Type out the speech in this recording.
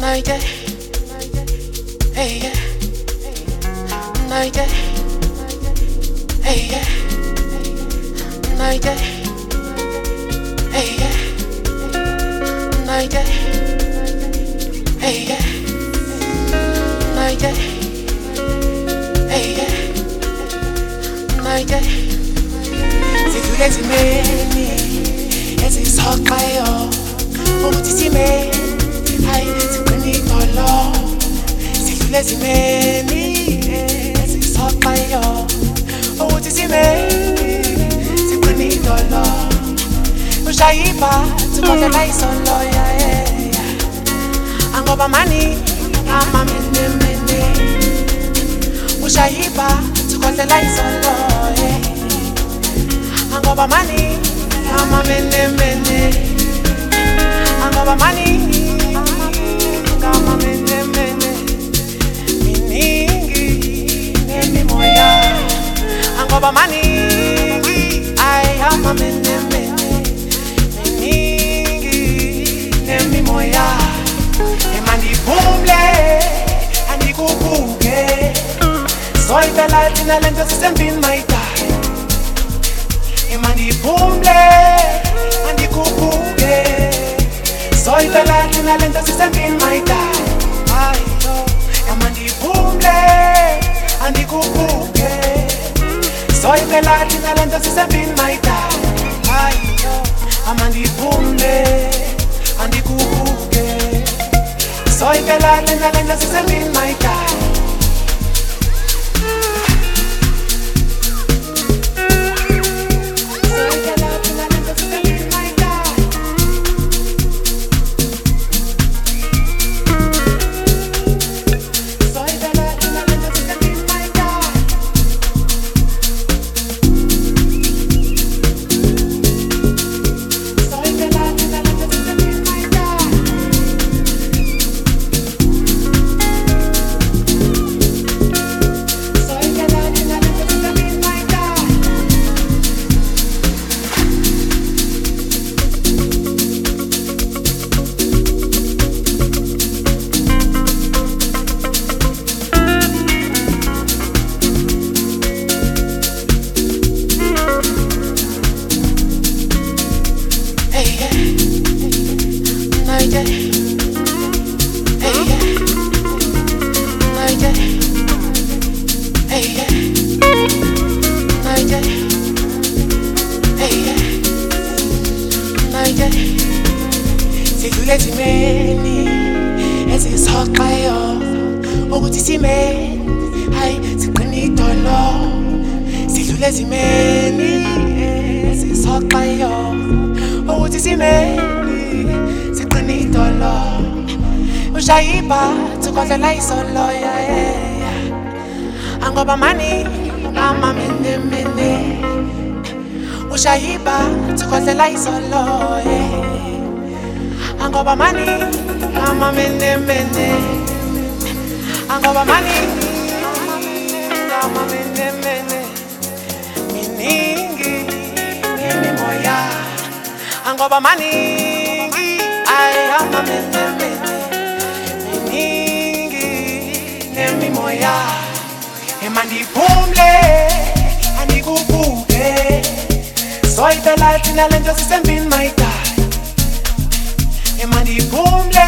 night, hey yeah, night, hey yeah, night, hey yeah, night, hey yeah, night, hey yeah, night. Sidlule zimeni ezishoqayo ukuthi sime hayi siqinidolo. Sidlule zimeni ezishoqayo ukuthi sime siqinidolo. Ushayiba tukholela isolo yeah. Angoba mani amamene mene. Ushayiba tukholela isolo yeah. Angoba mani amamene mene. Angoba mani amamene mene. Miningi nemi moya. Angoba mani ay amamene mene. Miningi nemi moya. Emandi bumble andikubuke. Soy de la tina lenta se sembin maita. Emandi bumble andikubuke. Soy de la tina lenta se sembin maita. Ay yo. Emandi bumble andikubuke. Soy de la tina lenta se sembin maita. Ay yo. Emandi bumble andikubuke. Soy de la tina lenta se sembin maita. Sidlule zimeni ezishoqayo ukuthi sime hayi siqinidolo. Sidlule zimeni ezishoqayo ukuthi sime siqinidolo. Ushayiba tukholela isolo yeah. Angoba mani amamene mene. Ushayiba tukholela isolo yeah. Angoba mani amamene mene. Angoba mani amamene mene. Miningi nemi moya. Angoba mani ay amamene mene. Miningi nemi moya. Emandi bumble andikubuke. Soy de la tina lenta se sembin maita. Emandi bumble